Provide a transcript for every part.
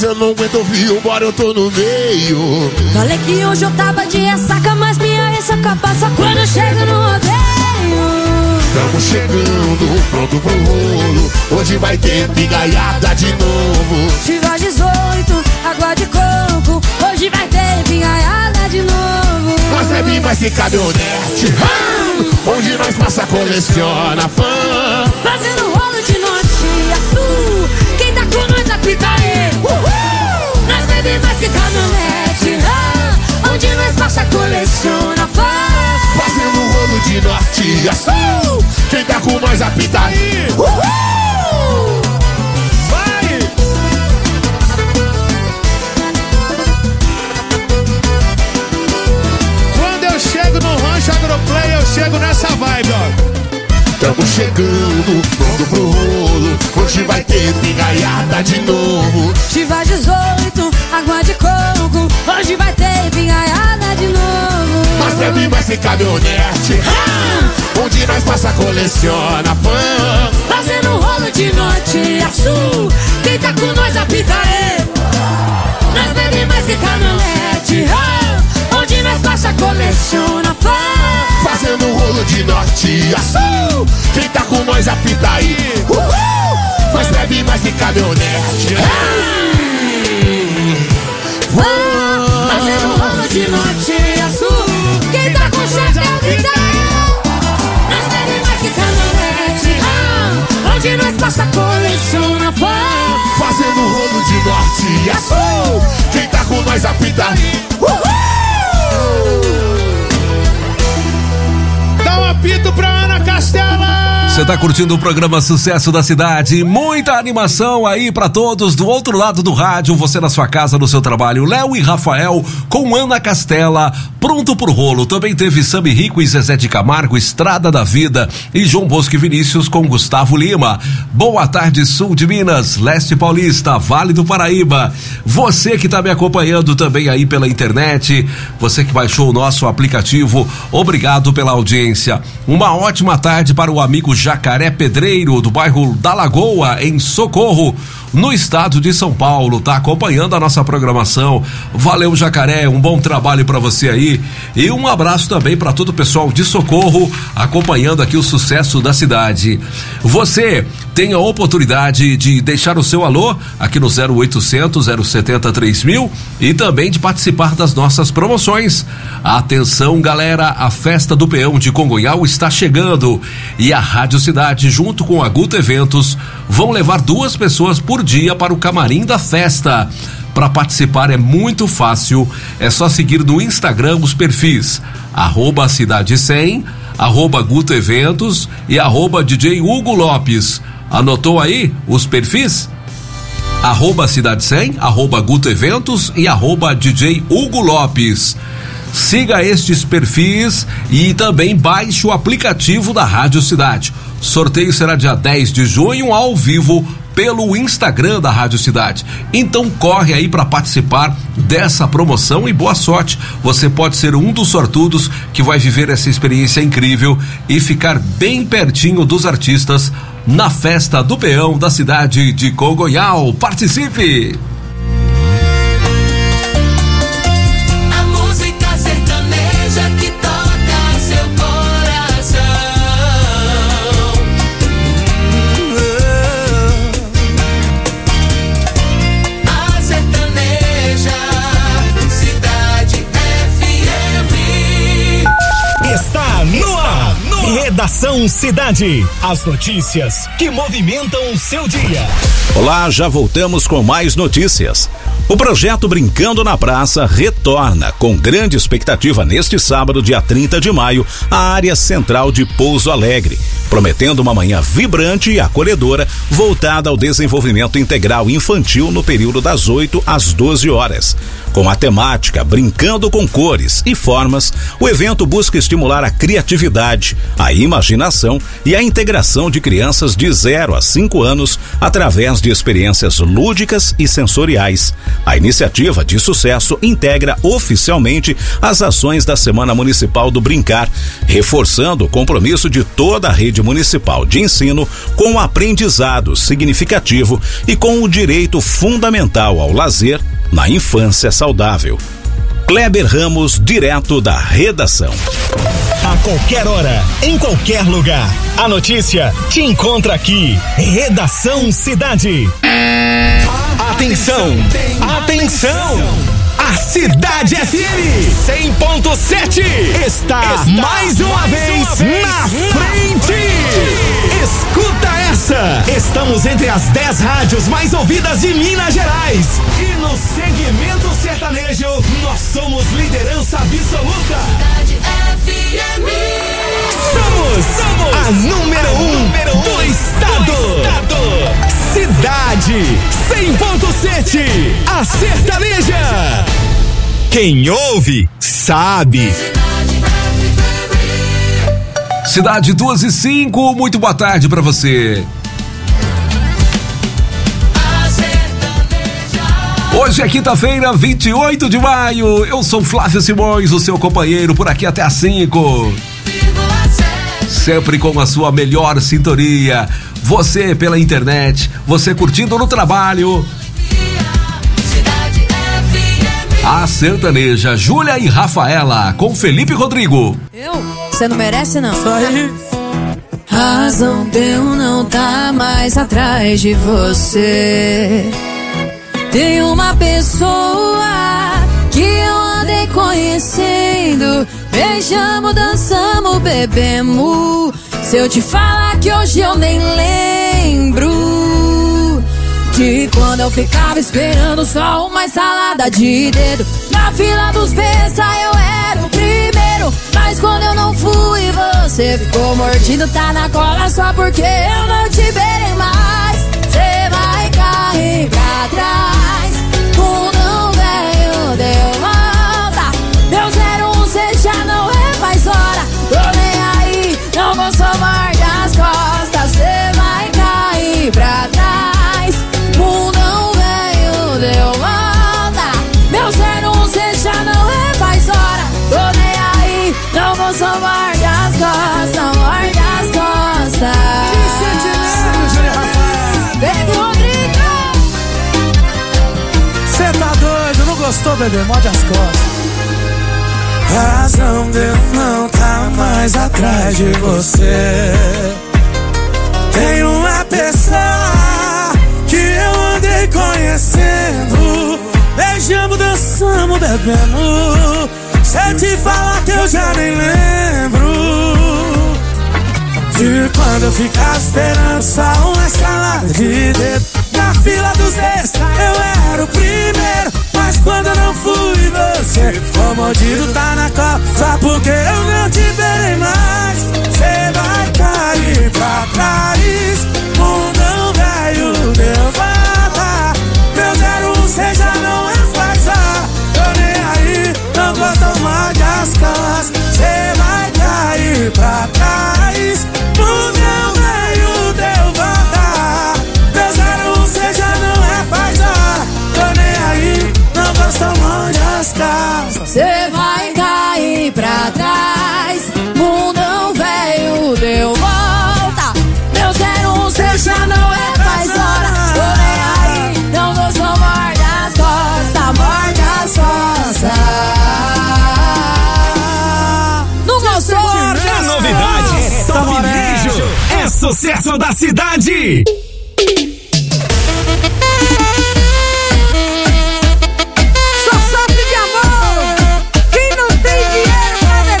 Eu não aguento ouvir, embora eu tô no meio. Falei que hoje eu tava de ressaca, mas minha ressaca passa quando eu chego no rodeio. Tamo chegando, pronto pro rolo. Hoje vai ter pingaiada de novo. Tiva 18, água de coco. Hoje vai ter pingaiada de novo. Nós bebe mais que caminhonete, onde nós passa, coleciona fã. Fazendo rolo de norte a sul. Quem tá com nós apita aí. Nós bebe mais que caminhonete, onde nós passa, coleciona fã. Fazendo rolo de norte a sul. Quem tá com nós apita aí. Vai! Quando eu chego no Rancho Agroplay, eu chego nessa vibe, ó. Tamo chegando, pronto pro rolo. Hoje vai ter pingaiada de novo. Tiva 18, água de coco. Hoje vai ter pingaiada de novo. Mas bebe mais que caminhonete, onde nós passa, coleciona fã. Fazendo rolo de norte a sul. Quem tá com nós apita aí. Nós bebe mais que caminhonete, onde nós passa, coleciona fã. Fazendo rolo de norte a sul. Quem tá com nós apita aí. Nós bebe mais que caminhonete. Fazendo rolo de norte a sul. Quem tá com chapéu grita. Nós bebe mais que caminhonete, onde nós passa, coleciona fã. Fazendo rolo de norte a sul. Quem tá com nós apita aí. Dá um apito pra Ana Castela. Você tá curtindo o programa Sucesso da Cidade, muita animação aí pra todos do outro lado do rádio, você na sua casa, no seu trabalho, Léo e Rafael com Ana Castela, pronto pro rolo. Também teve Sami Rico e Zezé de Camargo, Estrada da Vida, e João Bosco e Vinícius com Gustavo Lima. Boa tarde, sul de Minas, leste paulista, Vale do Paraíba. Você que tá me acompanhando também aí pela internet, você que baixou o nosso aplicativo, obrigado pela audiência. Uma ótima tarde para o amigo Jacaré Pedreiro, do bairro da Lagoa, em Socorro, no estado de São Paulo, tá acompanhando a nossa programação. Valeu, Jacaré, um bom trabalho para você aí, e um abraço também para todo o pessoal de Socorro acompanhando aqui o Sucesso da Cidade. Você tem a oportunidade de deixar o seu alô aqui no 0800 070 3000 e também de participar das nossas promoções. Atenção, galera, a festa do Peão de Congonhal está chegando e a Rádio Cidade, junto com a Guto Eventos, vão levar 2 pessoas por dia para o camarim da festa. Para participar é muito fácil, é só seguir no Instagram os perfis @Cidade100, @Guto Eventos e @DJ Hugo Lopes. Anotou aí os perfis? @Cidade100, @Guto Eventos e @DJ Hugo Lopes. Siga estes perfis e também baixe o aplicativo da Rádio Cidade. Sorteio será dia 10 de junho ao vivo pelo Instagram da Rádio Cidade. Então corre aí para participar dessa promoção e boa sorte. Você pode ser um dos sortudos que vai viver essa experiência incrível e ficar bem pertinho dos artistas na festa do Peão da cidade de Congonhal. Participe! Redação Cidade. As notícias que movimentam o seu dia. Olá, já voltamos com mais notícias. O projeto Brincando na Praça retorna com grande expectativa neste sábado, dia 30 de maio, à área central de Pouso Alegre, prometendo uma manhã vibrante e acolhedora voltada ao desenvolvimento integral infantil no período das 8 às 12 horas. Com a temática Brincando com Cores e Formas, o evento busca estimular a criatividade, a imaginação e a integração de crianças de 0 a 5 anos através de experiências lúdicas e sensoriais. A iniciativa de sucesso integra oficialmente as ações da Semana Municipal do Brincar, reforçando o compromisso de toda a rede municipal de ensino com o aprendizado significativo e com o direito fundamental ao lazer na infância saudável. Kleber Ramos, direto da redação. A qualquer hora, em qualquer lugar, a notícia te encontra aqui. Redação Cidade. Atenção, atenção! A Cidade FM 100.7 está mais uma vez na frente. Escuta essa! Estamos entre as 10 rádios mais ouvidas de Minas Gerais. E no segmento sertanejo, nós somos liderança absoluta. Cidade FM. Somos a número 1 do estado. Cidade 100.7, a sertaneja. Quem ouve, sabe. Cidade 2:05, muito boa tarde pra você. Hoje é quinta-feira, 28 de maio. Eu sou Flávio Simões, o seu companheiro por aqui até às 5. Sempre com a sua melhor sintonia. Você pela internet, você curtindo no trabalho. A sertaneja Júlia e Rafaela com Felipe Rodrigo. Você não merece, não? Só aí. Razão de eu não tá mais atrás de você. Tem uma pessoa que eu andei conhecendo. Beijamos, dançamos, bebemos. Se eu te falar que hoje eu nem lembro de quando eu ficava esperando só uma salada de dedo. Na fila dos besta eu era o primeiro, mas quando eu não fui você ficou mordido, tá na cola só porque eu não te verei mais. Cê vai cair pra trás, o não velho deu volta. Meu 01 cê já não é mais hora. Tô nem aí, não vou somar das costas. Cê vai cair pra trás, o não velho deu volta. Meu 01 cê já não é mais hora. Tô nem aí, não vou somar das costas, morde as costas. Bebe Rodrigo. Cê tá doido, não gostou, bebê? Morde as costas. Razão de eu não tá mais atrás de você. Tem uma pessoa que eu andei conhecendo. Beijamos, dançamos, bebendo. Se eu te falar que eu já nem lembro de quando eu ficava esperando só uma escalada de dedo. Na fila dos besta eu era o primeiro, mas quando eu não fui você ficou mordido, tá na cola só porque eu não te verei mais. Cê vai cair pra trás, mundão velho deu volta. Meu 01 cê já não é mais a. Tô nem aí, não gosto mais das costas. Cê vai cair pra trás, mundão velho deu volta. Meu 01 cê já não é mais a. Tô nem aí, não gosto mais das costas. Cê vai cair pra trás, mundão velho deu volta. Meu 01 cê já não é mais hora. Tô nem aí, não vou somar das costas, morde as costas. Não gostou? A novidade é sertanejo, é sucesso da cidade. Só sofre de amor quem não tem dinheiro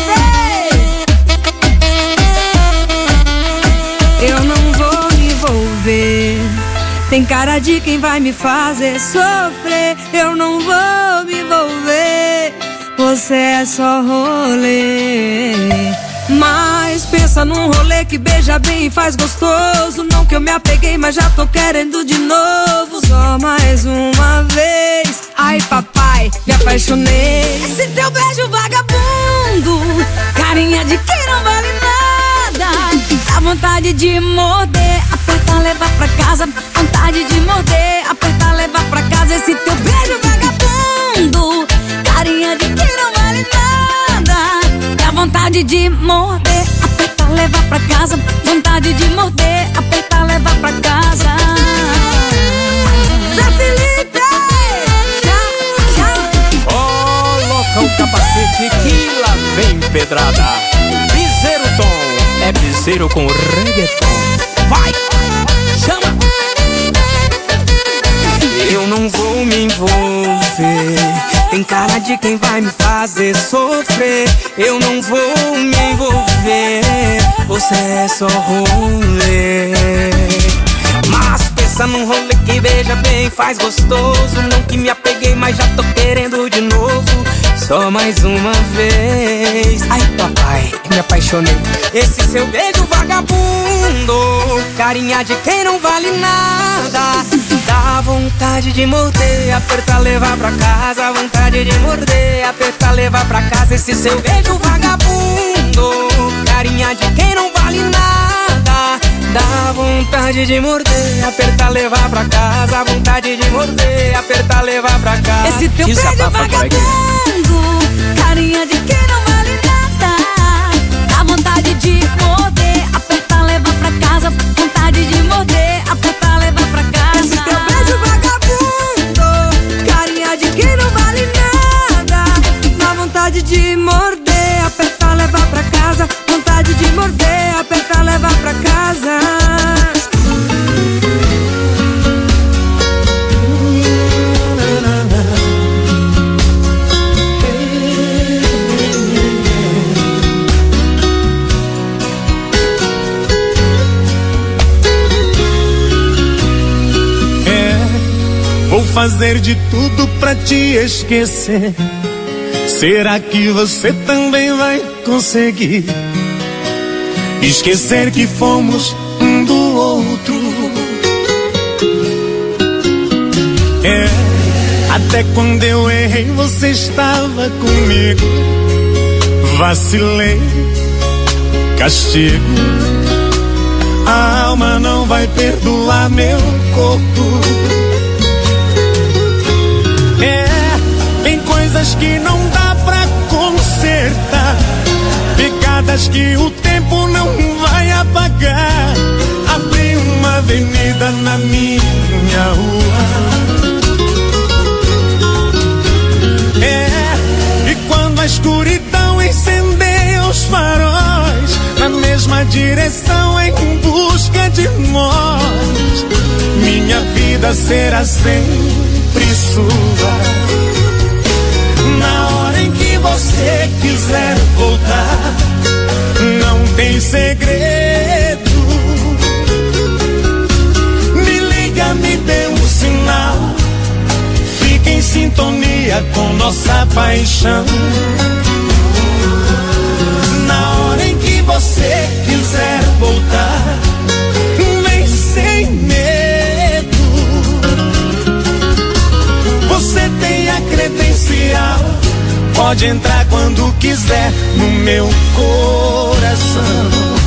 pra beber. Eu não vou me envolver, tem cara de quem vai me fazer sofrer. Eu não vou me envolver, você é só rolê. Mas pensa num rolê que beija bem e faz gostoso. Não que eu me apeguei, mas já tô querendo de novo. Só mais uma vez. Ai papai, me apaixonei. Esse teu beijo vagabundo, carinha de quem não vale nada. Dá vontade de morder, apertar, levar pra casa. Vontade de morder, apertar, levar pra casa. Esse teu beijo vagabundo, carinha de quem não vale nada. Dá vontade de morder, apertar, levar pra casa. Vontade de morder, apertar, levar pra casa. Zé Felipe, coloca o capacete que lá vem pedrada. Piseiro Tom, é piseiro com reggaeton. Vai, chama. Eu não vou me envolver, tem cara de quem vai me fazer sofrer. Eu não vou me envolver, você é só rolê. Mas pensa num rolê que beija bem, faz gostoso. Não que me apeguei, mas já tô querendo de novo. Só mais uma vez. Ai papai, me apaixonei. Esse seu beijo vagabundo, carinha de quem não vale nada. Dá vontade de morder, apertar, levar pra casa. Vontade de morder, apertar, levar pra casa. Esse seu beijo vagabundo, carinha de quem não vale nada. Dá vontade de morder, apertar, levar pra casa. Vontade de morder, apertar, levar pra casa. Esse teu beijo vagabundo, carinha de quem não vale nada. Dá vontade de morder, apertar, levar pra casa. Vontade de morder, apertar, levar pra casa. Esse teu beijo vagabundo, carinha de quem não vale nada. Dá vontade de morder, apertar, levar pra casa. Vontade de morder, apertar, levar pra casa. Vou fazer de tudo pra te esquecer. Será que você também vai conseguir esquecer que fomos um do outro? Até quando eu errei você estava comigo. Vacilei, castigo. A alma não vai perdoar meu corpo. Tem coisas que não dá pra consertar, pegadas que o tempo não vai apagar. Abri uma avenida na minha rua. E quando a escuridão incendeia os faróis, na mesma direção em busca de nós, minha vida será sempre sua. Na hora em que você quiser voltar, não tem segredo. Me liga, me dê um sinal. Fique em sintonia com nossa paixão. Na hora em que você quiser voltar, vem sem medo. Você tem a credencial, pode entrar quando quiser no meu coração.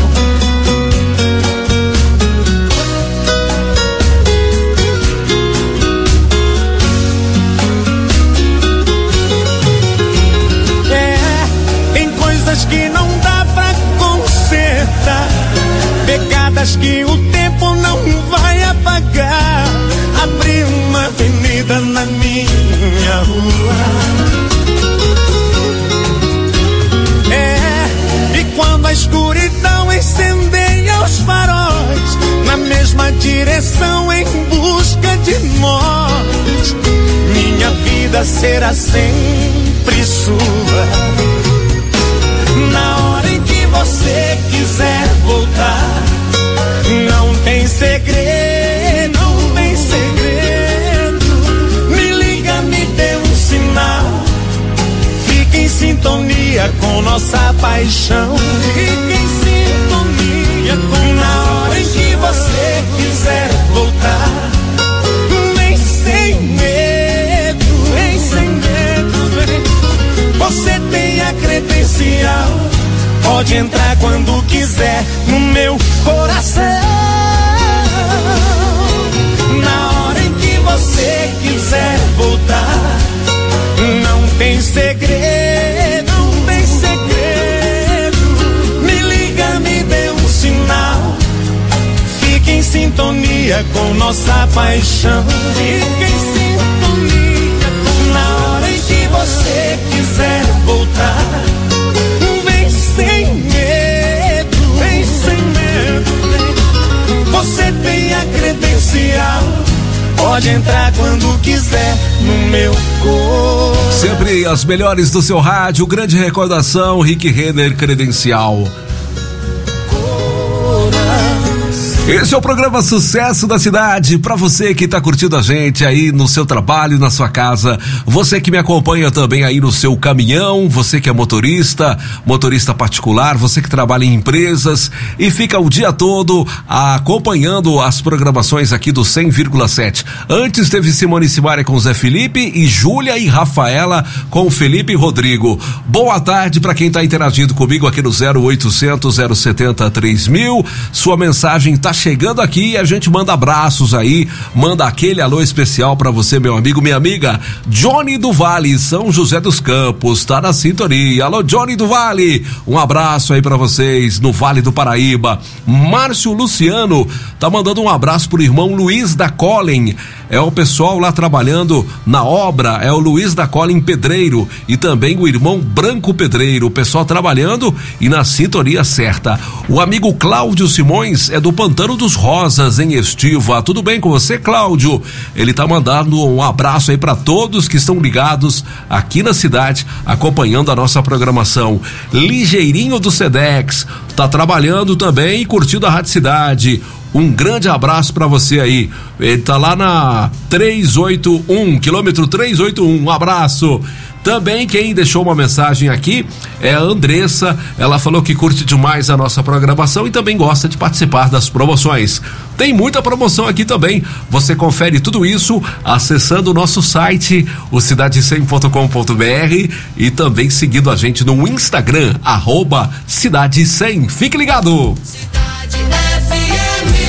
Tem coisas que não dá pra consertar, pegadas que o tempo não vai apagar. Abri uma avenida na minha rua. E quando a escuridão incendeia os faróis, na mesma direção em busca de nós, minha vida será sempre sua. Na hora em que você quiser voltar, não tem segredo, não tem segredo. Me liga, me dê um sinal. Fique em sintonia com nossa paixão. Fique em sintonia com na hora em que você quiser voltar, vem sem medo, vem sem medo, Pode entrar quando quiser no meu coração. Na hora em que você quiser voltar, não tem segredo, não tem segredo. Me liga, me dê um sinal. Fique em sintonia com nossa paixão. Fique em sintonia. Na hora em que você quiser voltar, vem sem medo, vem sem medo. Você tem a credencial. Pode entrar quando quiser no meu corpo. Sempre as melhores do seu rádio, grande recordação, Rick Renner, credencial. Esse é o programa Sucesso da Cidade, pra você que tá curtindo a gente aí no seu trabalho, na sua casa, você que me acompanha também aí no seu caminhão, você que é motorista particular, você que trabalha em empresas e fica o dia todo acompanhando as programações aqui do 100,7. Antes teve Simone e Simaria com Zé Felipe e Júlia e Rafaela com Felipe e Rodrigo. Boa tarde pra quem tá interagindo comigo aqui no 0800 070 3000. Sua mensagem tá chegando aqui e a gente manda abraços aí, manda aquele alô especial pra você, meu amigo, minha amiga. Johnny do Vale, São José dos Campos, tá na sintonia. Alô, Johnny do Vale, um abraço aí pra vocês no Vale do Paraíba. Márcio Luciano tá mandando um abraço pro irmão Luiz da Collen. É o pessoal lá trabalhando na obra, é o Luiz da Collen Pedreiro e também o irmão Branco Pedreiro, o pessoal trabalhando e na sintonia certa. O amigo Cláudio Simões é do Pantano dos Rosas, em Estiva. Tudo bem com você, Cláudio? Ele tá mandando um abraço aí para todos que estão ligados aqui na cidade, acompanhando a nossa programação. Ligeirinho do Sedex tá trabalhando também e curtindo a Rádio Cidade. Um grande abraço pra você aí. Ele tá lá na 381, quilômetro 381. Um abraço. Também quem deixou uma mensagem aqui é a Andressa. Ela falou que curte demais a nossa programação e também gosta de participar das promoções. Tem muita promoção aqui também. Você confere tudo isso acessando o nosso site, o cidade100.com.br, e também seguindo a gente no Instagram, @cidade100. Fique ligado! Cidade FM.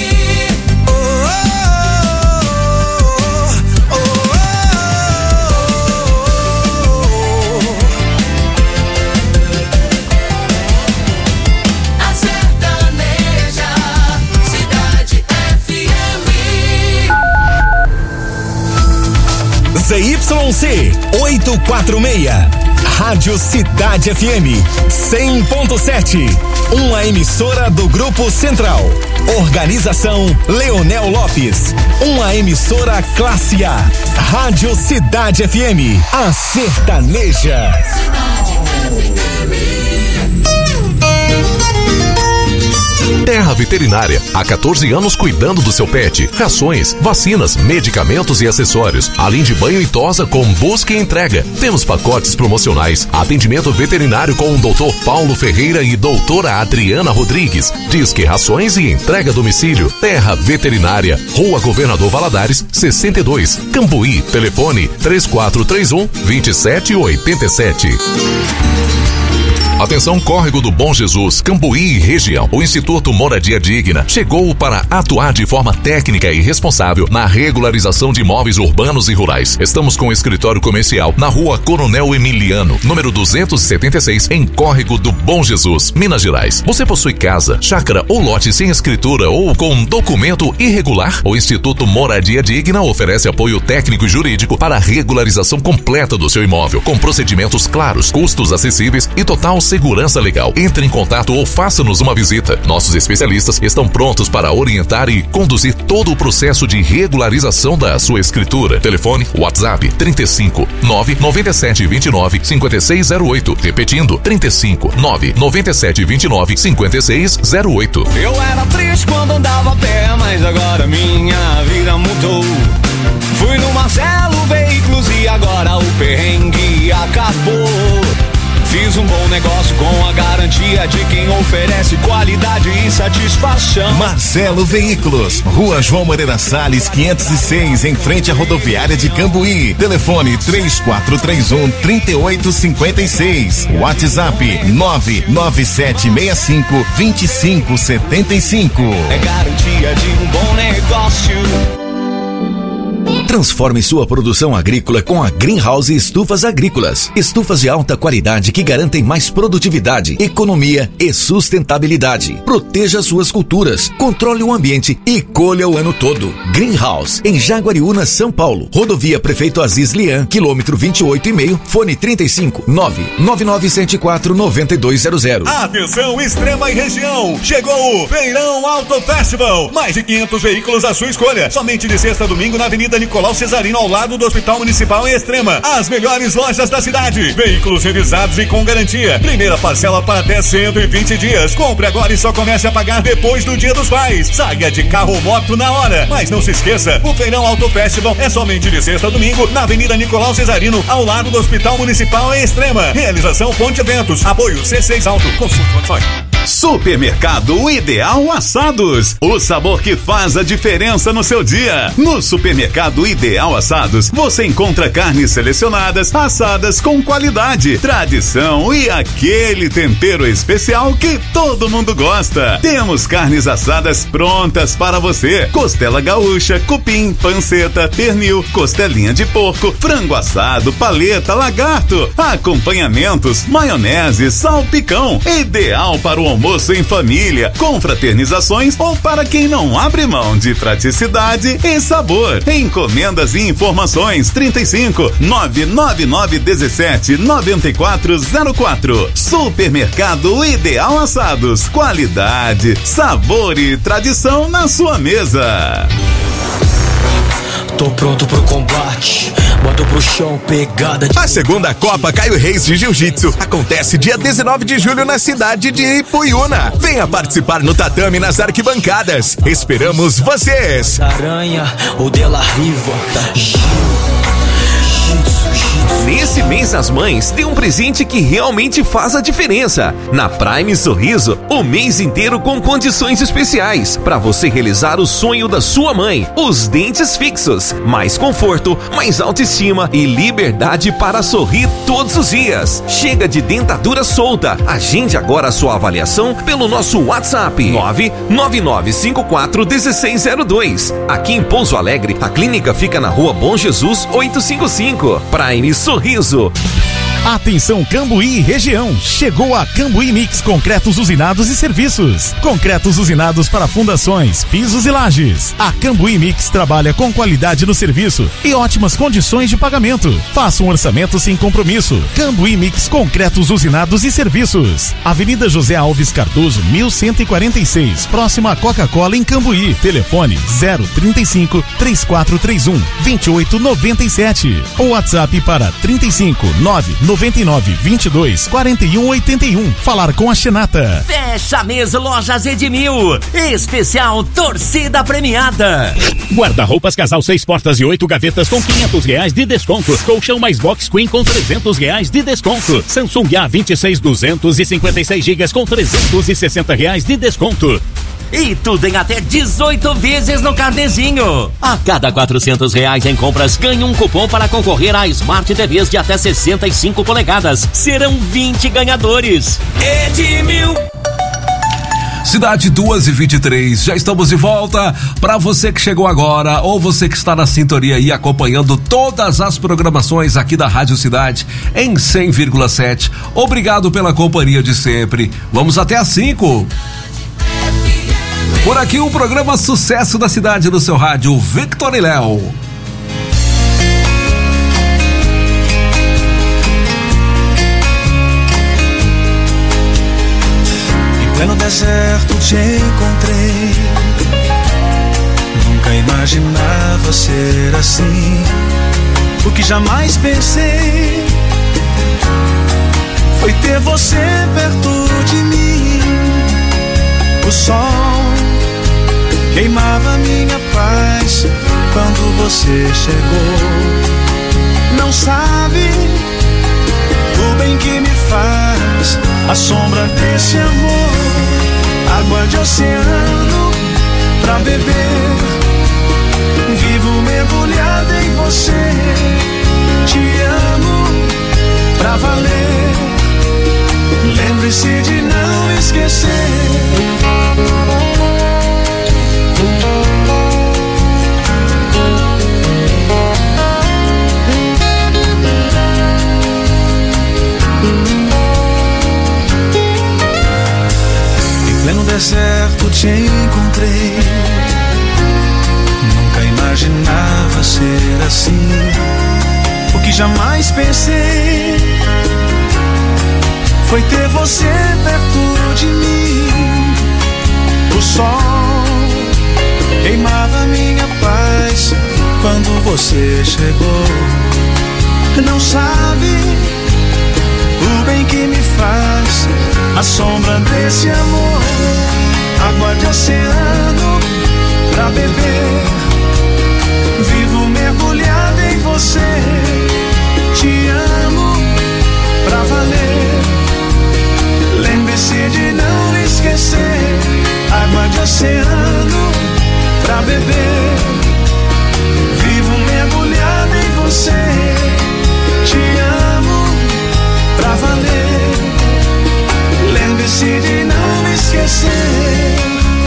ZYC 846, Rádio Cidade FM 100.7, uma emissora do Grupo Central. Organização Leonel Lopes, uma emissora classe A. Rádio Cidade FM, a sertaneja. Terra Veterinária, há 14 anos cuidando do seu pet. Rações, vacinas, medicamentos e acessórios, além de banho e tosa com busca e entrega. Temos pacotes promocionais, atendimento veterinário com o Dr. Paulo Ferreira e doutora Adriana Rodrigues. Disque rações e entrega a domicílio. Terra Veterinária, Rua Governador Valadares, 62, Cambuí. Telefone 3431-2787. Atenção, Córrego do Bom Jesus, Cambuí e região. O Instituto Moradia Digna chegou para atuar de forma técnica e responsável na regularização de imóveis urbanos e rurais. Estamos com o escritório comercial na Rua Coronel Emiliano, número 276, em Córrego do Bom Jesus, Minas Gerais. Você possui casa, chácara ou lote sem escritura ou com documento irregular? O Instituto Moradia Digna oferece apoio técnico e jurídico para a regularização completa do seu imóvel, com procedimentos claros, custos acessíveis e total segurança legal. Entre em contato ou faça-nos uma visita. Nossos especialistas estão prontos para orientar e conduzir todo o processo de regularização da sua escritura. Telefone WhatsApp 35 997 29 5608. Repetindo, 35 997 29 5608. Eu era triste quando andava a pé, mas agora minha vida mudou. Fui no Marcelo Veículos e agora o perrengue acabou. Fiz um bom negócio com a garantia de quem oferece qualidade e satisfação. satisfação. Marcelo Veículos, Rua João Moreira Salles, 506, em frente à rodoviária de Cambuí. Telefone 3431-3856. WhatsApp 99765-2575. É garantia de um bom negócio. Transforme sua produção agrícola com a Greenhouse Estufas Agrícolas. Estufas de alta qualidade que garantem mais produtividade, economia e sustentabilidade. Proteja suas culturas, controle o ambiente e colha o ano todo. Greenhouse, em Jaguariúna, São Paulo. Rodovia Prefeito Aziz Lian, quilômetro 28,5, fone 35-99974-9200. Atenção, Extrema e região. Chegou o Feirão Auto Festival. Mais de 500 veículos à sua escolha. Somente de sexta a domingo na Avenida Nicolau Cesarino, ao lado do Hospital Municipal em Extrema. As melhores lojas da cidade. Veículos revisados e com garantia. Primeira parcela para até 120 dias. Compre agora e só comece a pagar depois do Dia dos Pais. Saia de carro ou moto na hora. Mas não se esqueça, o Feirão Auto Festival é somente de sexta a domingo na Avenida Nicolau Cesarino, ao lado do Hospital Municipal em Extrema. Realização Ponte Eventos. Apoio C6 Auto. Consulte condições. Supermercado Ideal Assados, o sabor que faz a diferença no seu dia. No Supermercado Ideal Assados, você encontra carnes selecionadas, assadas com qualidade, tradição e aquele tempero especial que todo mundo gosta. Temos carnes assadas prontas para você: costela gaúcha, cupim, panceta, pernil, costelinha de porco, frango assado, paleta, lagarto, acompanhamentos, maionese, salpicão. Ideal para o almoço em família, com fraternizações ou para quem não abre mão de praticidade e sabor. Encomendas e informações 35-99917-9404. Supermercado Ideal Assados, qualidade, sabor e tradição na sua mesa. Tô pronto pro combate, boto pro chão, pegada de... A segunda Copa Caio Reis de Jiu-Jitsu acontece dia 19 de julho na cidade de Ipuiuna. Venha participar no tatame nas arquibancadas. Esperamos vocês! Aranha, o Della Riva, Nesse mês das mães, tem um presente que realmente faz a diferença. Na Prime Sorriso, o mês inteiro com condições especiais para você realizar o sonho da sua mãe. Os dentes fixos, mais conforto, mais autoestima e liberdade para sorrir todos os dias. Chega de dentadura solta. Agende agora a sua avaliação pelo nosso WhatsApp 999541602. Aqui em Pouso Alegre, a clínica fica na Rua Bom Jesus 855. Prime Sorriso. Atenção Cambuí e região, chegou a Cambuí Mix Concretos Usinados e Serviços. Concretos usinados para fundações, pisos e lajes. A Cambuí Mix trabalha com qualidade no serviço e ótimas condições de pagamento. Faça um orçamento sem compromisso. Cambuí Mix Concretos Usinados e Serviços. Avenida José Alves Cardoso, 1146, próxima à Coca-Cola em Cambuí. Telefone 035-3431-2897. Ou WhatsApp para 359-9922-4181. Falar com a Xenata. Fecha mês Lojas Edmil. Especial torcida premiada. Guarda-roupas casal 6 portas e 8 gavetas com R$500 de desconto. Colchão mais box queen com R$300 de desconto. Samsung A26 256 GB com R$360 de desconto. E tudo em até 18 vezes no carnezinho. A cada R$400 em compras, ganhe um cupom para concorrer a Smart TVs de até 65 polegadas. Serão 20 ganhadores. Edmil. Cidade 2h23, já estamos de volta. Para você que chegou agora ou você que está na sintonia aí acompanhando todas as programações aqui da Rádio Cidade em 100,7. Obrigado pela companhia de sempre. Vamos até às 5. Por aqui o programa Sucesso da Cidade no seu rádio, Victor e Léo. Em pleno deserto te encontrei. Nunca imaginava ser assim. O que jamais pensei foi ter você perto de mim. O sol queimava minha paz quando você chegou. Não sabe o bem que me faz a sombra desse amor. água de oceano pra beber. Vivo mergulhado em você, te amo pra valer. Lembre-se de não esquecer. Em pleno deserto te encontrei. Nunca imaginava ser assim. O que jamais pensei foi ter você perto de mim. O sol queimava minha paz quando você chegou. Não sabe o bem que me faz a sombra desse amor. Água de oceano pra beber. Vivo mergulhado em você, te amo pra valer. Lembre-se de não esquecer. Água de oceano pra beber. Vivo mergulhado em você, te amo pra valer. Lembre-se de não esquecer.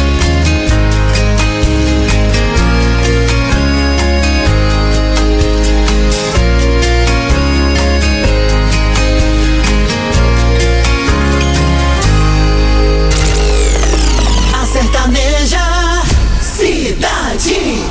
Sertaneja Cidade.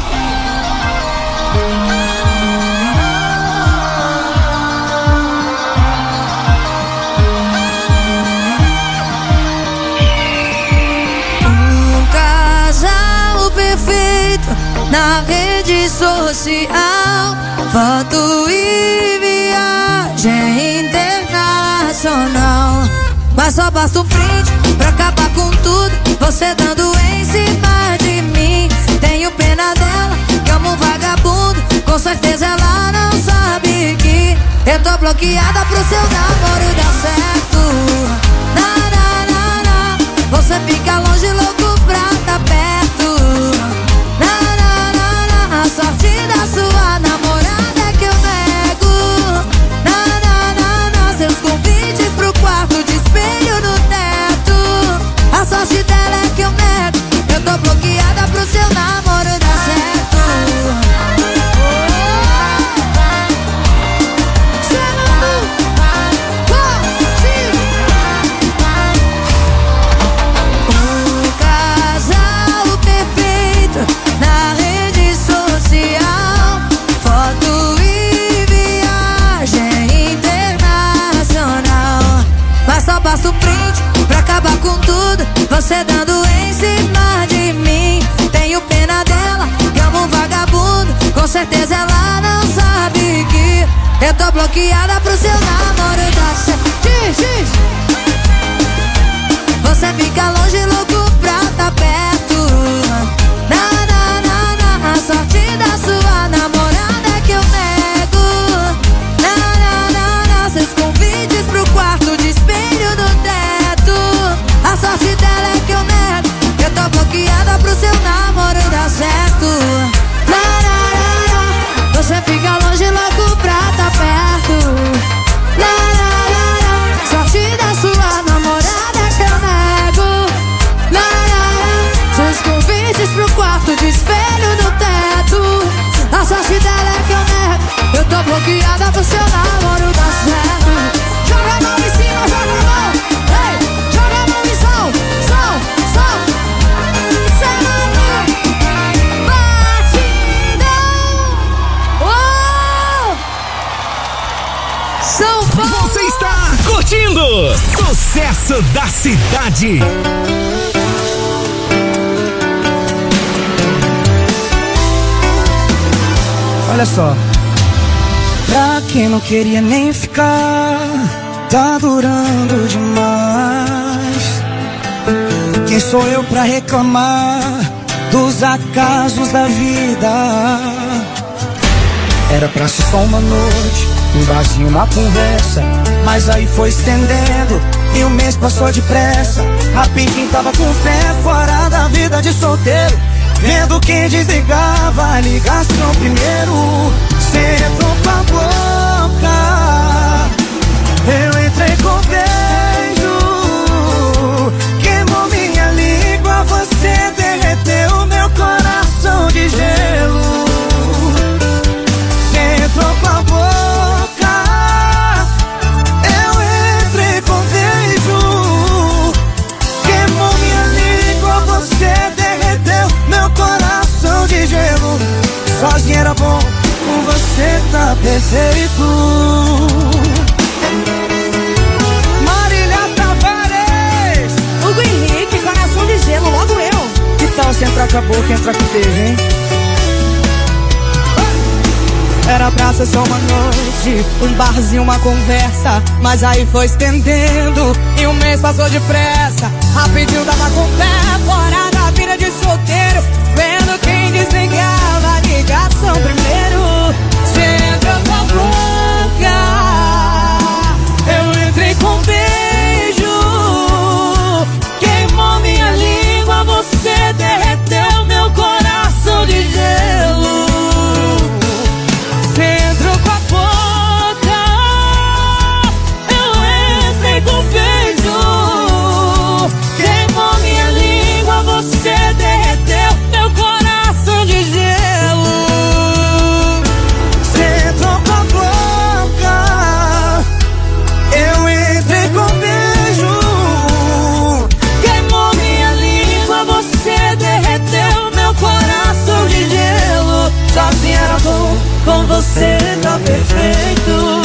Um casal perfeito na rede social, foto e viagem internacional. Mas só basta um print pra acabar com tudo. Você dando em cima de mim. Tenho pena dela, que amo um vagabundo. Com certeza ela não sabe que eu tô bloqueada pro seu namoro dar certo. Na, na, na, na. Você fica longe, louco pra tá perto. Na, na, na, na. A sorte da sua namorada é que eu nego. Na, na, na, na. Seus convites pro quarto de espelho no teto. A sorte dela é que eu nego. Eu tô bloqueada pro seu namoro dar certo. Um casal perfeito na rede social, foto e viagem internacional. Mas só basta um print pra acabar com tudo. Você dando em cima de mim. Tenho pena dela, que amo um vagabundo. Com certeza ela não sabe que eu tô bloqueada pro seu namoro dar certo. Você fica longe, louco pra tá perto. Na, na, na, na. A sorte da sua namorada é que eu nego. Na, na, na, na. Seus convites pro quarto de espelho no teto. A sorte dela é que eu nego. Eu tô bloqueada pro seu namoro dar certo. Na, na, na, na. Você fica longe, louco pra tá perto. Na, na, na, na. Sorte da sua namorada é que eu nego. Na, na, na. Seus convites pro quarto de espelho no teto. A sorte dela é que eu nego. Eu tô bloqueada pro seu namoro dar certo. Joga a mão em cima, joga a mão. Ei, joga a mão em som, som, som. Batidão. São Paulo. Você está curtindo Sucesso da Cidade. Olha só. Pra quem não queria nem ficar, tá durando demais. Quem sou eu pra reclamar dos acasos da vida? Era pra ser só uma noite, um barzinho, uma conversa, mas aí foi estendendo e o mês passou depressa. Rapidinho tava com o pé fora da vida de solteiro, vendo quem desligava a ligação primeiro. Cê entrou com a boca, eu entrei com beijo. Queimou minha língua, você derreteu meu coração de gelo. Cê entrou com a boca, eu entrei com beijo. Queimou minha língua, você derreteu meu coração de gelo. Sozinho era bom, com você tá perfeito. Marília Tavares, Hugo Henrique, coração de gelo, logo eu. que tal se entrar com a boca e entrar com o beijo, hein? Era pra ser só uma noite, um barzinho, uma conversa, mas aí foi estendendo e o mês passou depressa. Rapidinho tava com o pé fora da vida de solteiro, vendo quem desligava a ligação primeiro. Cê entrou com a boca, eu entrei com beijo. Queimou minha língua, você derreteu meu coração de gelo. Cê entrou com a boca, eu entrei com beijo. Queimou minha língua, você derreteu meu coração de gelo. Cê entrou com a boca, eu entrei com beijo. Queimou minha língua, você derreteu meu coração de gelo. Sozinho era bom, com você tá perfeito.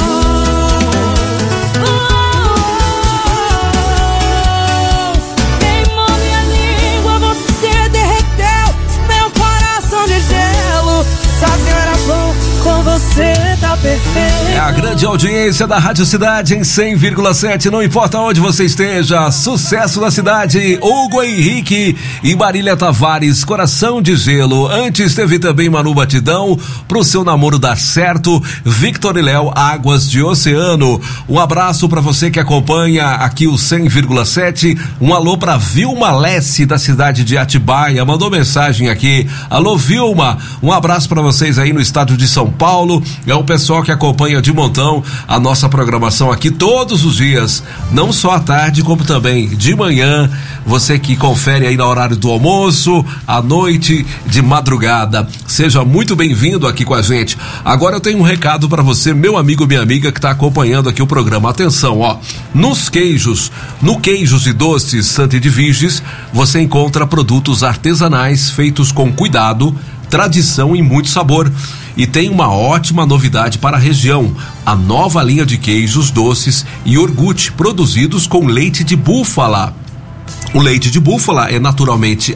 Queimou minha língua, você derreteu meu coração de gelo. Sozinho era bom, com você tá perfeito. É a grande audiência da Rádio Cidade em 100,7, não importa onde você esteja. Sucesso da cidade, Hugo Henrique e Marília Tavares, coração de gelo. Antes teve também Manu Batidão, pro seu namoro dar certo, Victor e Léo, águas de oceano. Um abraço pra você que acompanha aqui o 100,7. Um alô pra Vilma Lesse, da cidade de Atibaia, mandou mensagem aqui. Alô Vilma, um abraço pra vocês aí no estado de São Paulo. É o pessoal que acompanha de montão a nossa programação aqui todos os dias, não só à tarde como também de manhã. Você que confere aí no horário do almoço, à noite, de madrugada, seja muito bem-vindo aqui com a gente. Agora eu tenho um recado para você, meu amigo, minha amiga que está acompanhando aqui o programa. Atenção, ó, no Queijos e Doces Santa Edviges, você encontra produtos artesanais feitos com cuidado, tradição e muito sabor. E tem uma ótima novidade para a região: a nova linha de queijos, doces e iogurte produzidos com leite de búfala. O leite de búfala é naturalmente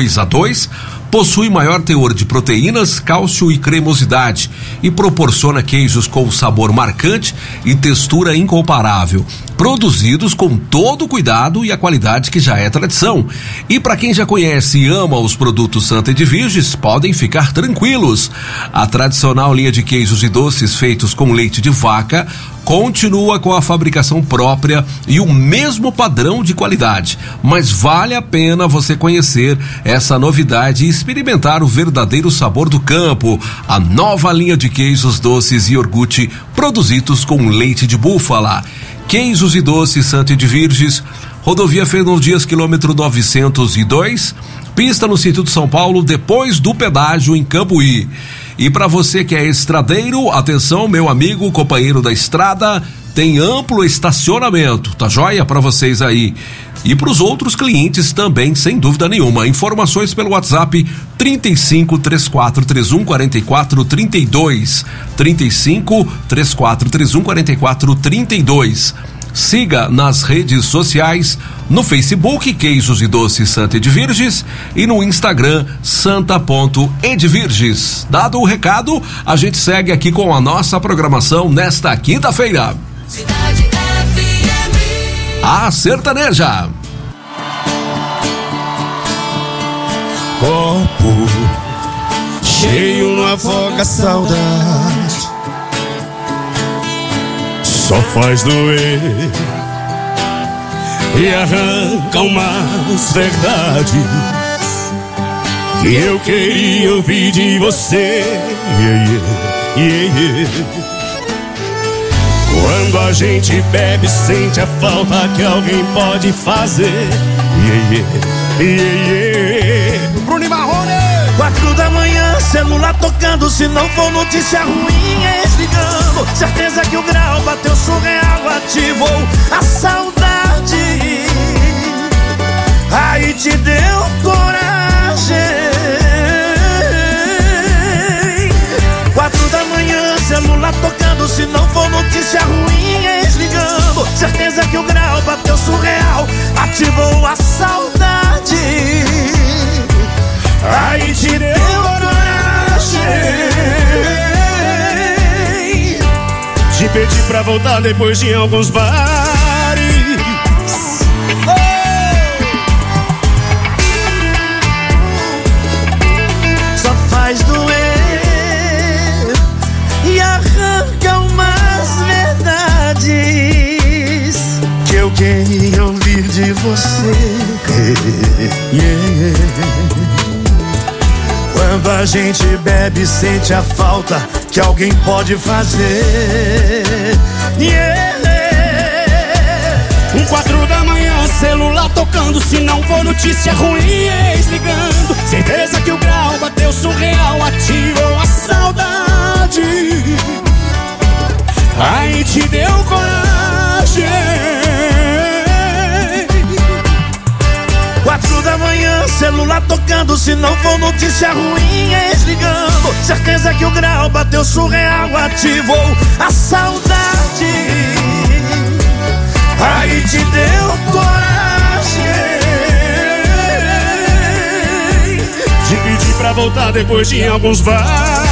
A2, possui maior teor de proteínas, cálcio e cremosidade e proporciona queijos com sabor marcante e textura incomparável, produzidos com todo o cuidado e a qualidade que já é tradição. E para quem já conhece e ama os produtos Santa Edviges, podem ficar tranquilos. A tradicional linha de queijos e doces feitos com leite de vaca continua com a fabricação própria e o mesmo padrão de qualidade, mas vale a pena você conhecer essa novidade e experimentar o verdadeiro sabor do campo. A nova linha de queijos, doces e iogurte produzidos com leite de búfala. Queijos e doces Santa Edviges, rodovia Fernão Dias, quilômetro 902, pista no sítio de São Paulo, depois do pedágio em Cambuí. E para você que é estradeiro, atenção, meu amigo, companheiro da estrada, tem amplo estacionamento, tá joia? Para vocês aí. E para os outros clientes também, sem dúvida nenhuma. Informações pelo WhatsApp 35 3431 4432. 35 3431 4432. Siga nas redes sociais, no Facebook Queijos e Doces Santa Edviges e no Instagram santa.edvirges. Dado o recado, a gente segue aqui com a nossa programação nesta quinta-feira. Cidade FM. A Sertaneja. Copo cheio não afoga a saudade, só faz doer. e arrancam umas verdades que eu queria ouvir de você. Quando a gente bebe, sente a falta que alguém pode fazer. Bruno Marrone. 4 da manhã, celular tocando. Se não for notícia ruim, é desligando. Certeza que o grau bateu surreal, ativou a saudade. Aí te deu coragem. 4 da manhã, celular tocando. Se não for notícia ruim, é desligando. Certeza que o grau bateu surreal, ativou a saudade. Aí te deu coragem. Te pedi pra voltar depois de alguns bares. Só faz doer e arranca umas verdades que eu queria ouvir de você. Quando a gente bebe, sente a falta que alguém pode fazer. 4 da manhã, celular tocando. Se não for notícia ruim, é desligando. Certeza que o grau bateu surreal, ativou a saudade. Aí te deu coragem. 4 da manhã, celular tocando. Se não for notícia ruim, é desligando. Certeza que o grau bateu surreal, ativou a saudade. Aí te deu coragem. Te pedi pra voltar depois de alguns bares.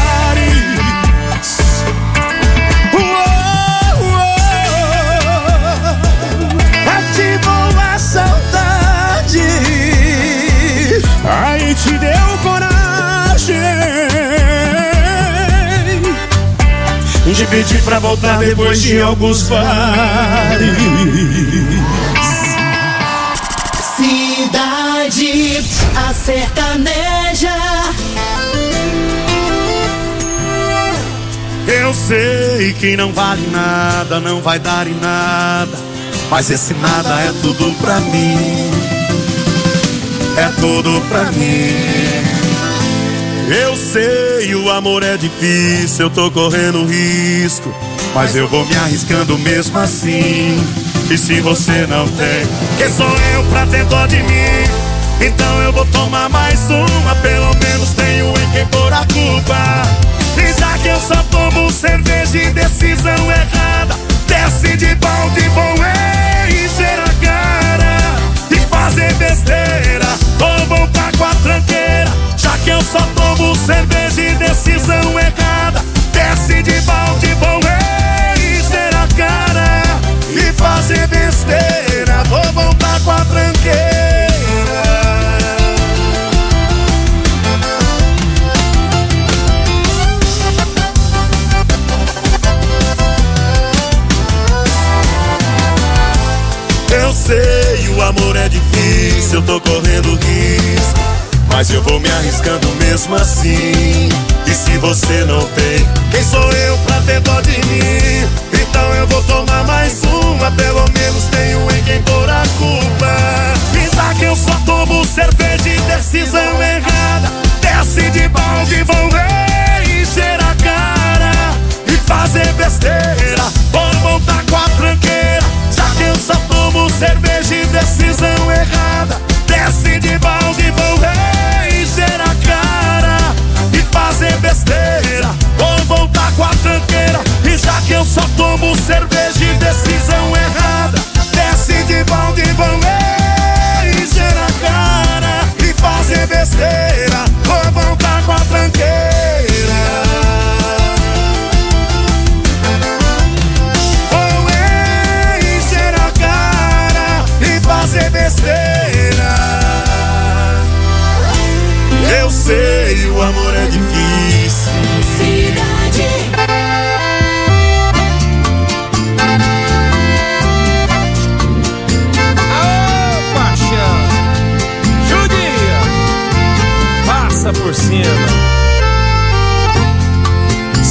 Ativou a saudade. Aí te deu coragem de pedir pra voltar depois de alguns bares. Cidade, a sertaneja. Eu sei que não vale nada, não vai dar em nada, mas esse nada é tudo pra mim. É tudo pra mim. Eu sei, o amor é difícil, eu tô correndo risco, mas eu vou me arriscando mesmo assim. E se você não tem, quem sou eu pra ter dó de mim? Então eu vou tomar mais uma, pelo menos tenho em quem pôr a culpa. E já que eu só tomo cerveja e decisão errada, desce de balde, vou encher a cara e fazer besteira, ou voltar com a tranqueira. Já que eu só tomo cerveja e decisão errada, desce de balde, vou encher a cara e fazer besteira, vou voltar com a tranqueira. Eu sei, o amor é difícil, eu tô correndo risco, mas eu vou me arriscando mesmo assim. E se você não tem, quem sou eu pra ter dó de mim? Então eu vou tomar mais uma, pelo menos tenho em quem pôr a culpa. E já que eu só tomo cerveja e decisão errada, desce de balde, vou encher a cara e fazer besteira, vou voltar com a tranqueira. Já que eu só tomo cerveja e decisão errada, desce de balde, vou encher a cara e fazer besteira, vou voltar com a tranqueira. E já que eu só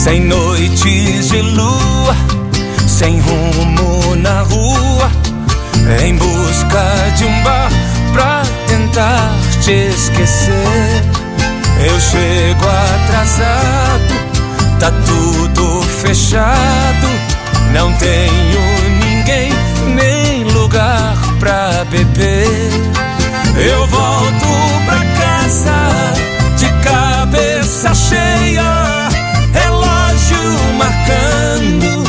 sem noites de lua, sem rumo na rua, em busca de um bar pra tentar te esquecer. Eu chego atrasado, tá tudo fechado, não tenho ninguém nem lugar pra beber. Eu volto pra casa de cabeça cheia, relógio marcando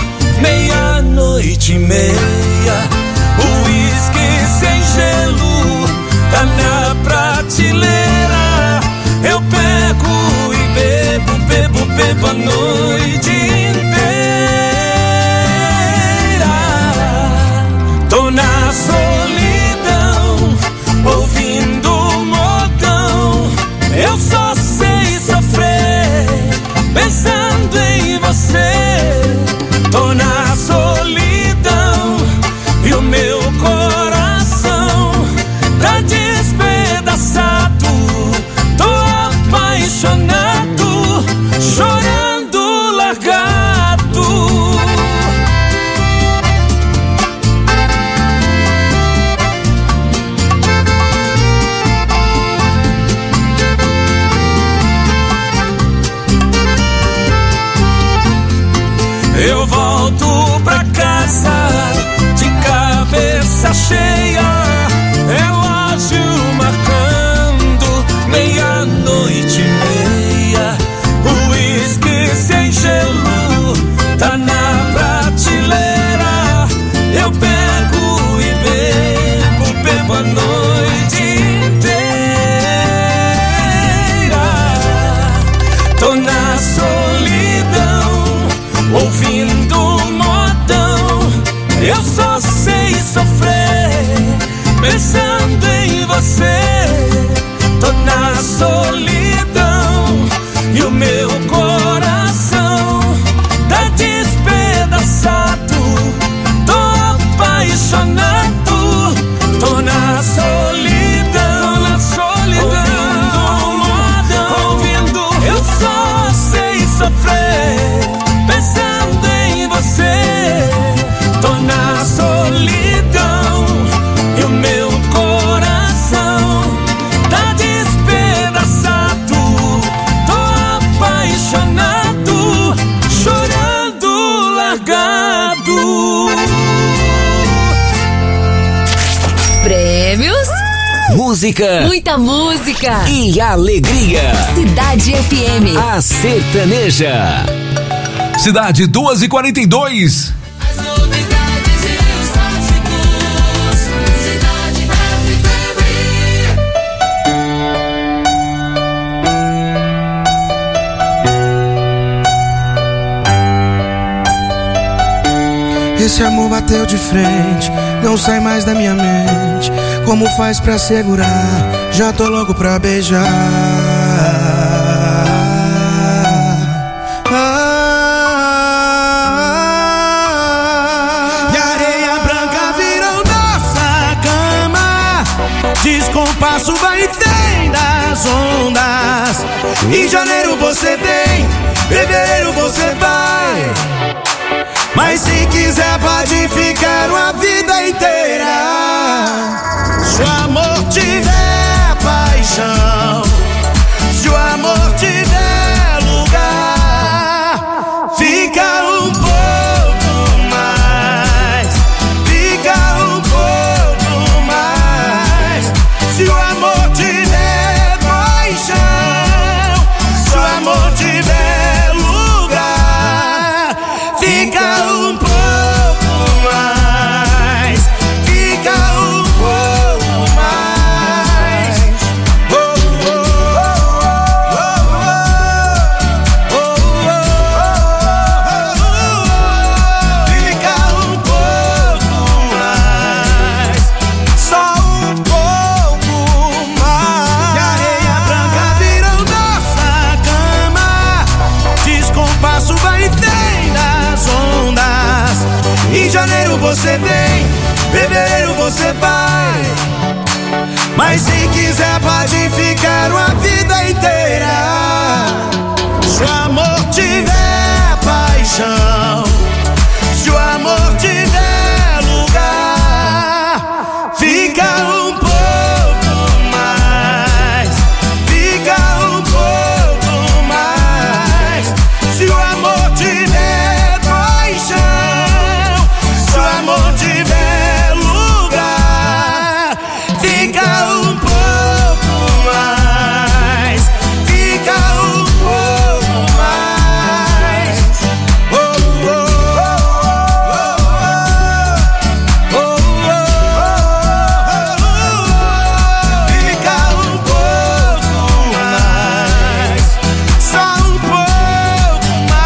00:30. O uísque sem gelo tá na prateleira. Eu pego e bebo, bebo, bebo a noite inteira. Tô na solidão, ouvindo modão. Eu só sei sofrer pensando em você. Tô na solidão e o meu coração tá despedaçado. Tô apaixonado, chorando largado. Eu volto pra casa de cabeça cheia, relógio marcando 00:30. O uísque sem gelo tá na prateleira. Eu pego e bebo, bebo a noite inteira. Tô na solidão, ouvindo modão. Eu só sei sofrer pensando em você. Tô na solidão e o meu coração tá despedaçado. Tô apaixonado, tô na solidão, ouvindo modão, ouvindo. Eu só sei sofrer pensando em você. Tô na solidão e o meu coração tá despedaçado. Tô apaixonado, chorando largado. Prêmios, música, muita música e alegria. Cidade FM, a sertaneja. Cidade 2h42. Esse amor bateu de frente, não sai mais da minha mente. Como faz pra segurar? Já tô louco pra beijar. E a areia branca virou nossa cama. Descompasso vai e vem das ondas. Em janeiro você vem, fevereiro você vai. Mas se quiser pode ficar uma vida inteira. Se o amor tiver paixão, se o amor tiver lugar, fica um pouco mais, fica um pouco mais. Se o amor tiver paixão, se o amor tiver lugar, fica um pouco mais, fica um pouco mais. Oh, oh, oh, oh, oh, oh, fica um pouco mais, só um pouco mais. E a areia branca virou nossa cama. Descompasso vai e vem das ondas. Em janeiro você vem, fevereiro você vai. Mas se quiser pode ficar uma vida inteira. Se o amor tiver paixão. Se o amor tiver lugar, fica um pouco mais, fica um pouco mais. Se o amor tiver paixão, se o amor tiver lugar, fica um pouco mais, fica um pouco mais. Oh, oh, oh, oh, oh, fica um pouco mais, só um pouco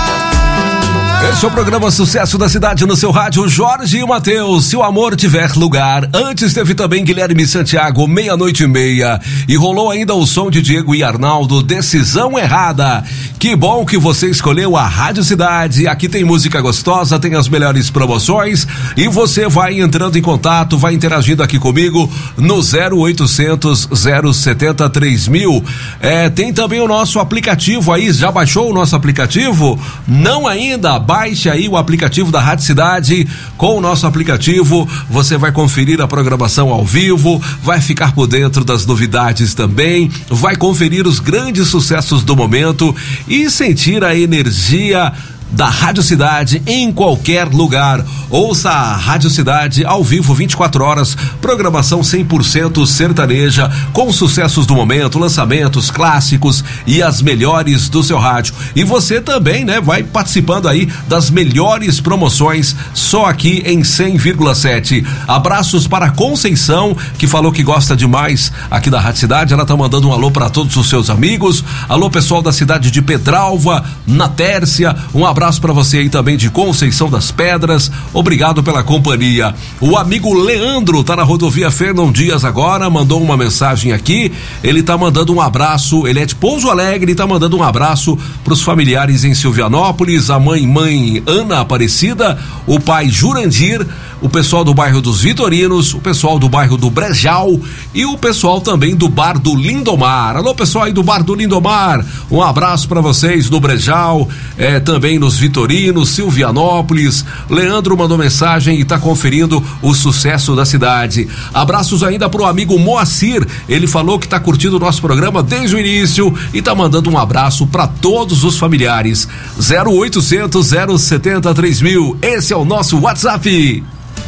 mais. Esse é o programa Sucesso da Cidade no seu rádio, Jorge e Matheus. Se o amor tiver lugar. Antes teve também Guilherme Santiago, 00:30. E rolou ainda o som de Diego e Arnaldo, Decisão Errada. Que bom que você escolheu a Rádio Cidade. Aqui tem música gostosa, tem as melhores promoções. E você vai entrando em contato, vai interagindo aqui comigo no 0800 070 3000. Tem também o nosso aplicativo aí. Já baixou o nosso aplicativo? Não ainda? Baixe aí o aplicativo da Rádio Cidade. Com o nosso aplicativo você vai conferir a programação ao vivo, vai ficar por dentro das novidades também, vai conferir os grandes sucessos do momento e sentir a energia da Rádio Cidade em qualquer lugar. Ouça a Rádio Cidade ao vivo 24 horas, programação 100% sertaneja, com sucessos do momento, lançamentos, clássicos e as melhores do seu rádio. E você também, né, vai participando aí das melhores promoções, só aqui em 100,7. Abraços para a Conceição, que falou que gosta demais aqui da Rádio Cidade. Ela tá mandando um alô para todos os seus amigos. Alô, pessoal da cidade de Pedralva, na Tércia, um abraço para você aí também de Conceição das Pedras. Obrigado pela companhia. O amigo Leandro tá na rodovia Fernão Dias agora, mandou uma mensagem aqui. Ele tá mandando um abraço, ele é de Pouso Alegre, tá mandando um abraço pros familiares em Silvianópolis, a mãe Ana Aparecida, o pai Jurandir, o pessoal do bairro dos Vitorinos, o pessoal do bairro do Brejal e o pessoal também do bar do Lindomar. Alô, pessoal aí do bar do Lindomar, um abraço para vocês do Brejal, também nos Vitorinos, Silvianópolis. Leandro mandou mensagem e tá conferindo o sucesso da cidade. Abraços ainda pro amigo Moacir, ele falou que tá curtindo o nosso programa desde o início e tá mandando um abraço para todos os familiares. 0800 070 3000, esse é o nosso WhatsApp.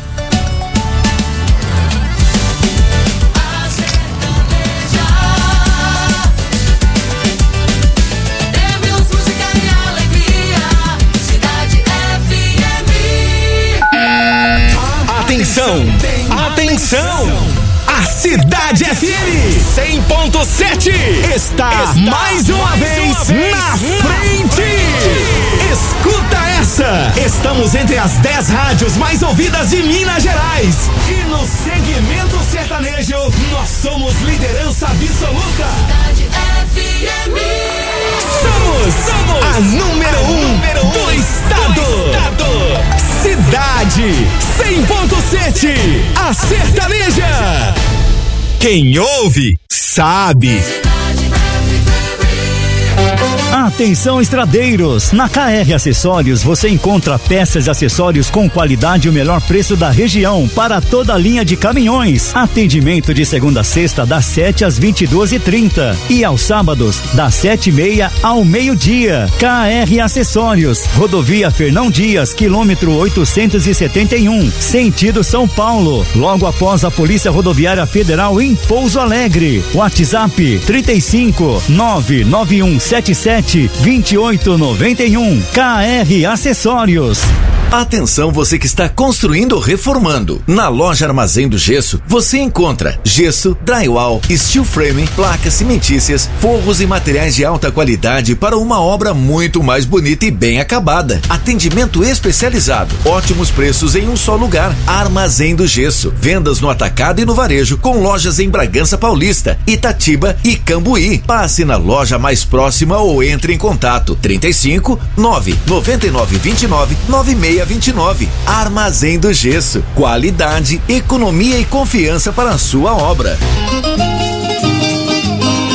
Atenção, atenção! A Cidade FM 100.7 está mais uma vez na frente. Escuta essa! Estamos entre as 10 rádios mais ouvidas de Minas Gerais. E no segmento sertanejo, nós somos liderança absoluta. Cidade FM. Somos a número 1 do estado. Cidade 100.7, a sertaneja. Quem ouve, sabe. Atenção, estradeiros! Na KR Acessórios você encontra peças e acessórios com qualidade e o melhor preço da região para toda a linha de caminhões. Atendimento de segunda a sexta das 7 às 22h30 e aos sábados das 7h30 ao meio-dia. KR Acessórios, rodovia Fernão Dias, quilômetro 871, sentido São Paulo, logo após a Polícia Rodoviária Federal em Pouso Alegre. WhatsApp 35 99177 2891. KR Acessórios. Atenção, você que está construindo ou reformando. Na loja Armazém do Gesso, você encontra gesso, drywall, steel frame, placas cimentícias, forros e materiais de alta qualidade para uma obra muito mais bonita e bem acabada. Atendimento especializado, ótimos preços em um só lugar. Armazém do Gesso. Vendas no atacado e no varejo, com lojas em Bragança Paulista, Itatiba e Cambuí. Passe na loja mais próxima ou entre em contato. 35 999 29 9629. Armazém do Gesso. Qualidade, economia e confiança para a sua obra.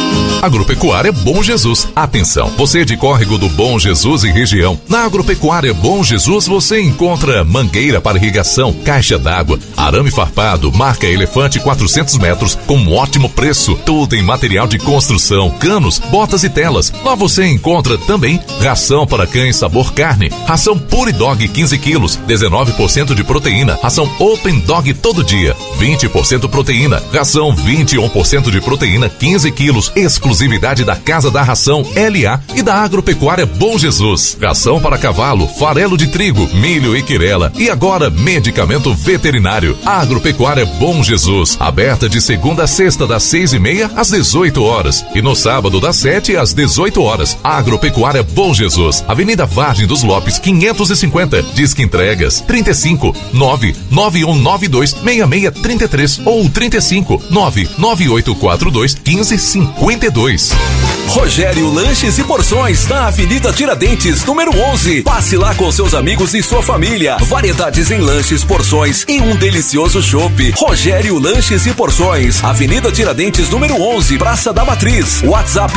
Agropecuária Bom Jesus. Atenção, você de Córrego do Bom Jesus e região. Na Agropecuária Bom Jesus você encontra mangueira para irrigação, caixa d'água, arame farpado, marca Elefante 400 metros com um ótimo preço. Tudo em material de construção, canos, botas e telas. Lá você encontra também ração para cães sabor carne, ração Pure Dog 15 quilos, 19% de proteína, ração Open Dog todo dia, 20% proteína, ração 21% de proteína 15 quilos, exclusividade da Casa da Ração LA e da Agropecuária Bom Jesus. Ração para cavalo, farelo de trigo, milho e quirela e agora medicamento veterinário. Agropecuária Bom Jesus, aberta de segunda a sexta das 6h30 às 18 horas e no sábado das 7 às 18 horas. Agropecuária Bom Jesus, Avenida Vargem dos Lopes 550. Disque entregas 35 99192 6633 ou 35 99842 1552. Rogério Lanches e Porções, na Avenida Tiradentes, número 11. Passe lá com seus amigos e sua família. Variedades em lanches, porções e um delicioso chopp. Rogério Lanches e Porções, Avenida Tiradentes, número 11, Praça da Matriz. WhatsApp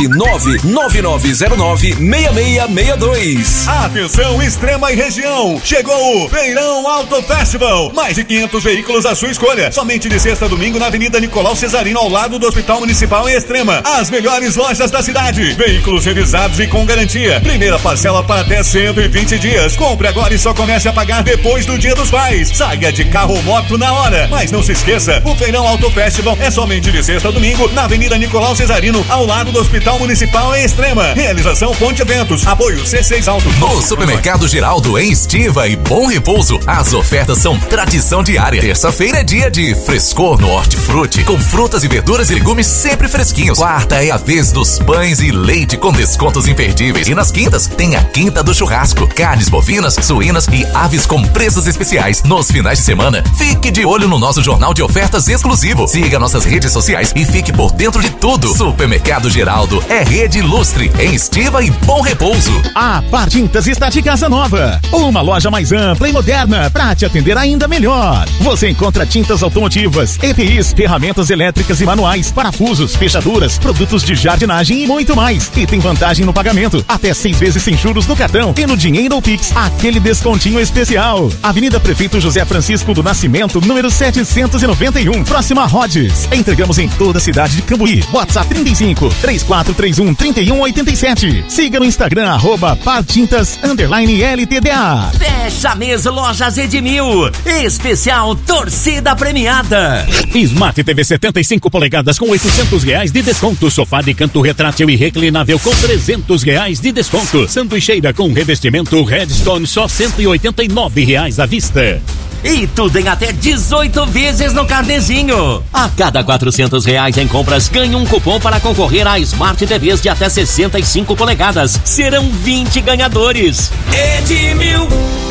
99909-6662. Atenção, Extrema e região. Chegou o Feirão Auto Festival. Mais de 500 veículos à sua escolha. Somente de sexta a domingo na Avenida Nicolau Cesarino, ao lado do Hospital Municipal em Extrema. As melhores lojas da cidade. Veículos revisados e com garantia. Primeira parcela para até 120 dias. Compre agora e só comece a pagar depois do Dia dos Pais. Saia de carro ou moto na hora. Mas não se esqueça, o Feirão Auto Festival é somente de sexta a domingo na Avenida Nicolau Cesarino, ao lado do Hospital Municipal em Extrema. Realização Ponte Eventos. Apoio C6 Auto. No Supermercado Geraldo, em Estiva e Bom Repouso, as ofertas são tradição diária. Terça-feira é dia de frescor no Hortifruti, com frutas e verduras e legumes sempre fresquinhos. Quarta é a vez dos pães e leite com descontos imperdíveis. E nas quintas tem a Quinta do Churrasco, carnes bovinas, suínas e aves com preços especiais. Nos finais de semana, fique de olho no nosso jornal de ofertas exclusivo. Siga nossas redes sociais e fique por dentro de tudo. Supermercado Geraldo é rede ilustre em Estiva e Bom Repouso. A Par Tintas está de casa nova. Uma loja mais ampla e moderna para te atender ainda melhor. Você encontra tintas automotivas, EPIs, ferramentas elétricas e manuais, parafusos, fechaduras, produtos de jardinagem e muito mais. E tem vantagem no pagamento, até 6 vezes sem juros no cartão e no dinheiro ou Pix, aquele descontinho especial. Avenida Prefeito José Francisco do Nascimento, número 791, próxima a Rhodes. Entregamos em toda a cidade de Cambuí. WhatsApp 35 3431 3187. Siga no Instagram @partintas_LTDA. Fecha mesa Lojas Edmil. Especial torcida premiada. Smart TV 75 polegadas com R$800 de desconto. Sofá de canto retrátil e reclinável com R$300 de desconto. Sanduicheira com revestimento Redstone só R$189 à vista. E tudo em até 18 vezes no carnezinho. A cada R$400 em compras, ganhe um cupom para concorrer a Smart TVs de até 65 polegadas. Serão 20 ganhadores. Edmil.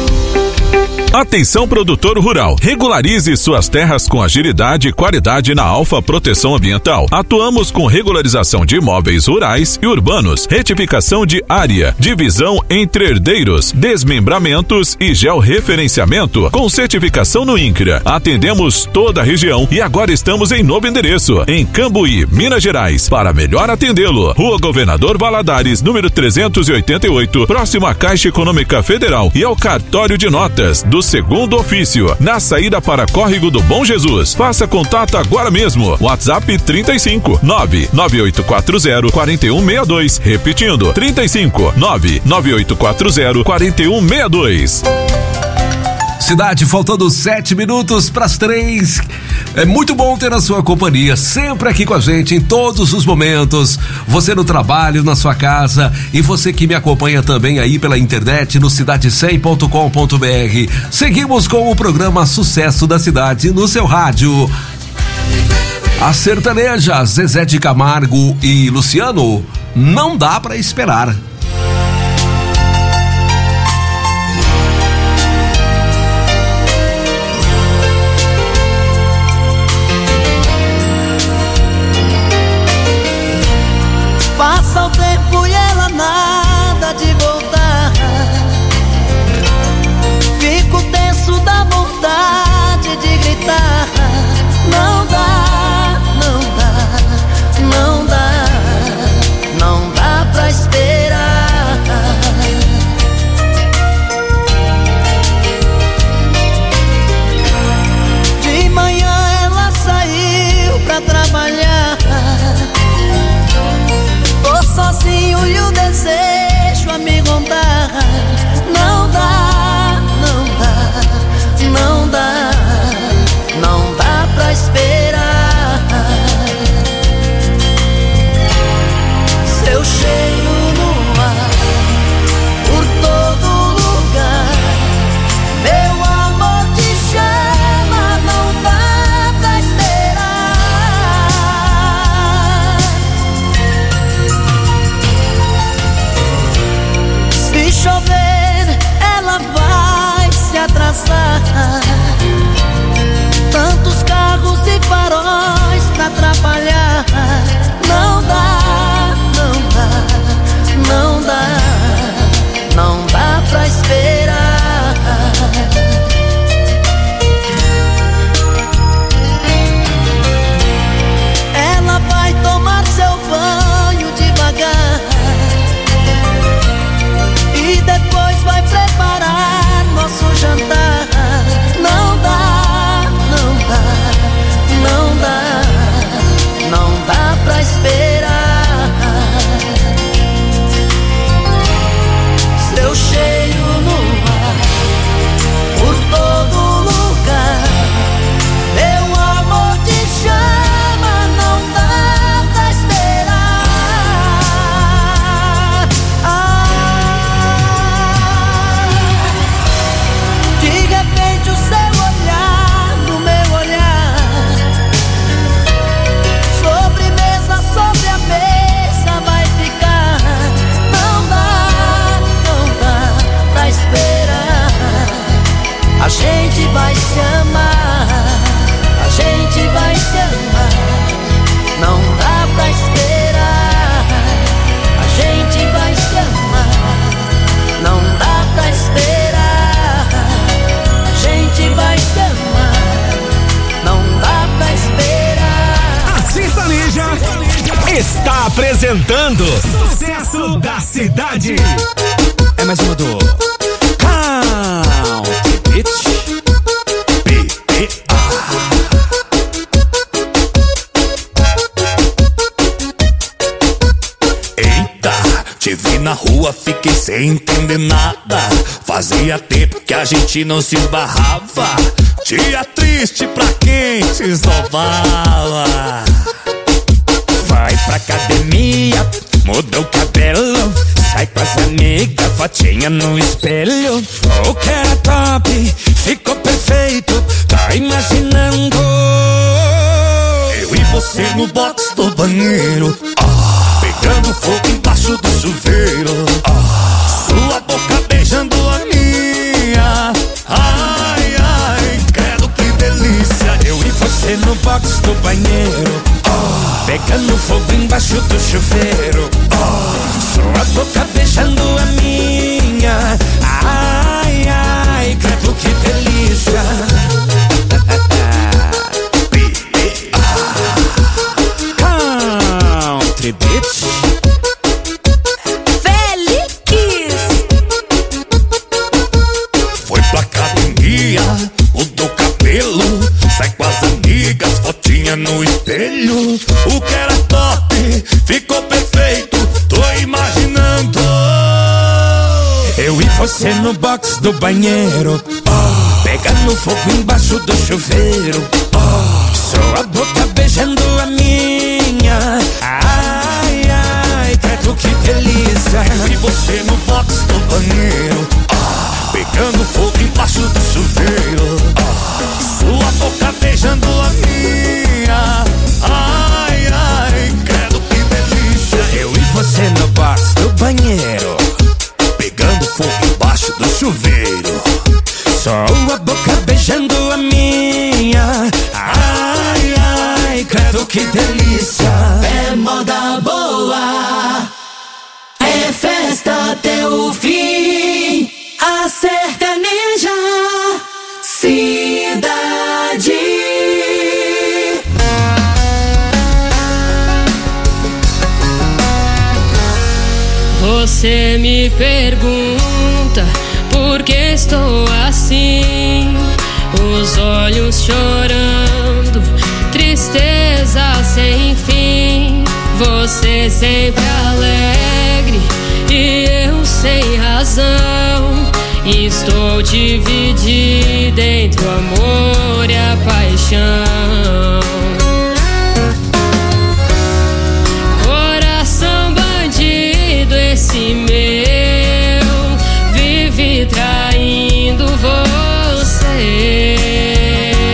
Atenção, produtor rural, regularize suas terras com agilidade e qualidade na Alfa Proteção Ambiental. Atuamos com regularização de imóveis rurais e urbanos, retificação de área, divisão entre herdeiros, desmembramentos e georreferenciamento, com certificação no INCRA. Atendemos toda a região e agora estamos em novo endereço, em Cambuí, Minas Gerais. Para melhor atendê-lo, Rua Governador Valadares, número 388, próximo à Caixa Econômica Federal e ao cartório de notas do segundo ofício, na saída para Córrego do Bom Jesus. Faça contato agora mesmo. WhatsApp 35 99840 4162. Repetindo, 35 99840 4162. Cidade, faltando 7 minutos para as 3. É muito bom ter a sua companhia, sempre aqui com a gente, em todos os momentos. Você no trabalho, na sua casa, e você que me acompanha também aí pela internet no cidade100.com.br. Seguimos com o programa Sucesso da Cidade no seu rádio. A sertaneja Zezé de Camargo e Luciano, Não Dá Pra Esperar. Passa o tempo e ela nada de voltar. Fico tenso da vontade de gritar. Não dá, não dá, não dá. Apresentando Sucesso da Cidade. É mais uma do Country Beach. Te vi na rua, fiquei sem entender nada. Fazia tempo que a gente não se esbarrava. Dia triste pra quem se esnobava. Vai pra academia, muda o cabelo, sai com as amigas, fotinha no espelho. O que era top, ficou perfeito, tá imaginando eu e você no box do banheiro, pegando fogo embaixo do chuveiro, sua boca beijando a minha. Ai, ai, credo que delícia. Eu e você no box do banheiro, pegando fogo embaixo do chuveiro, sua boca beijando a minha. Ai, ai, credo que delícia. Country Beach. Foi pra academia, mudou o cabelo, sai com as amigas, fotinha no espelho. O que era top, ficou perfeito, tô imaginando eu e você no box do banheiro, pegando fogo embaixo do chuveiro, sua boca beijando a minha. Ai, ai, credo que delícia. Eu e você no box do banheiro, pegando fogo embaixo do chuveiro, sua boca beijando a minha. Ai, ai, credo que delícia. Eu e você no box do banheiro, pegando fogo embaixo do chuveiro, sua boca beijando a minha. Ai, ai, credo que delícia. É moda boa, é festa até o fim. A sertaneja cidade. Você me pergunta por que estou assim, os olhos chorando, tristeza sem fim. Você sempre alegre e eu sem razão. Estou dividida entre o amor e a paixão.